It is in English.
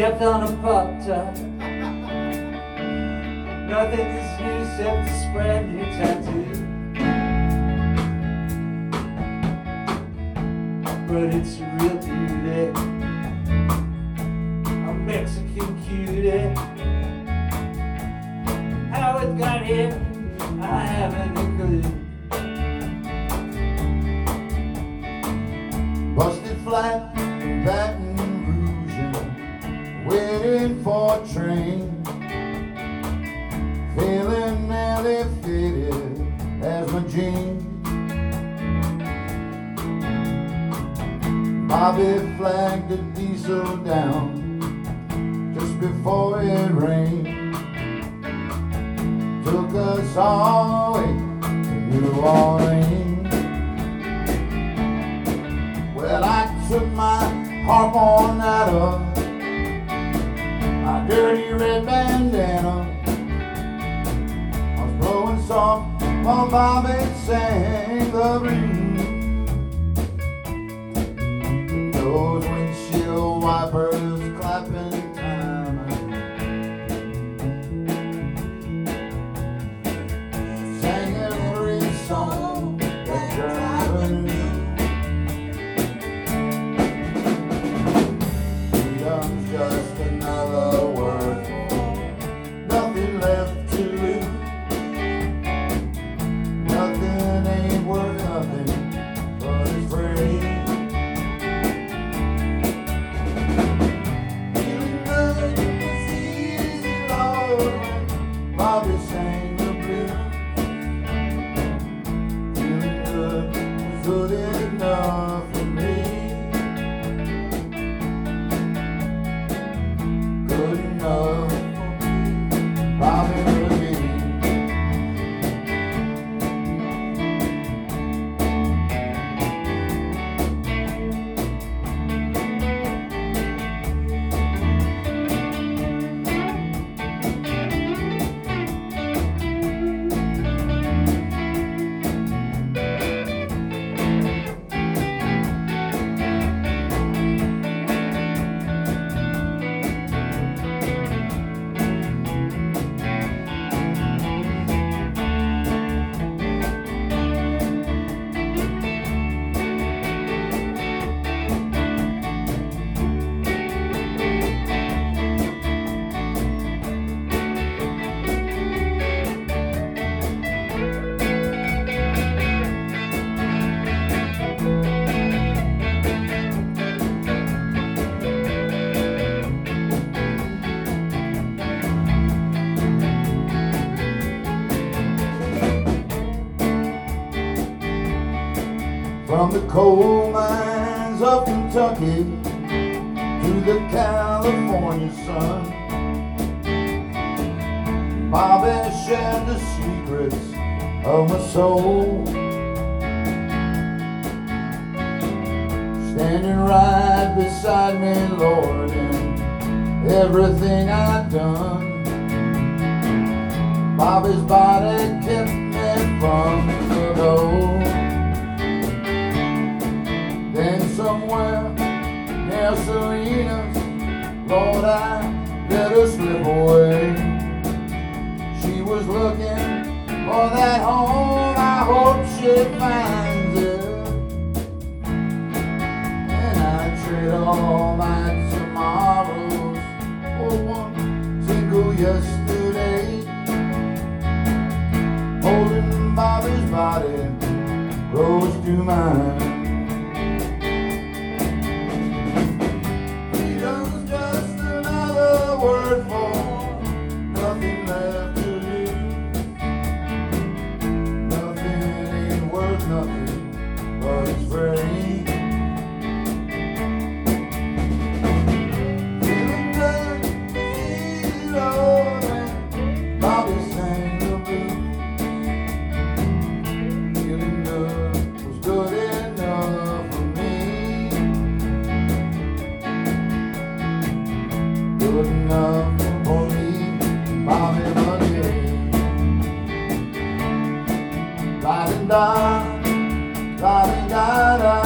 Stepped on a pop-top. Nothing is new except to spread new tattoo. But it's a real beauty, a Mexican cutie. How it got here, I haven't a clue. Busted flat in Baton Rouge, waiting for a train. Feeling nearly faded as my jeans. Bobby flagged the diesel down just before it rained. Took us all the way to New Orleans. Well, I took my harp on out of my dirty red bandana. I was blowing soft while Bobby sang the blues. Those windshield wipers clapping time, sang every song that driver knew. Freedom's just another word, nothing left to lose. Nothing ain't worth nothing but it's free. Bobby sang the blues. Feeling good was good enough for me. Good enough for me. Bobby and me. From the coal mines of Kentucky to the California sun, Bobby shared the secrets of my soul. Standing right beside me, Lord, in everything I've done. Bobby's body kept me from the goal. Then somewhere near Salinas, Lord, I let her slip away. She was looking for that home, I hope she finds it. And I trade all my tomorrows for one single yesterday. Holding Bobby's body close to mine. Word for nothing left to lose. Nothing ain't worth nothing but it's free. Feeling good, easy rolling. Bobby sang the blues. Feeling good was good enough for me. Good enough for me, Bobby Money. La-da-da, la-da-da-da.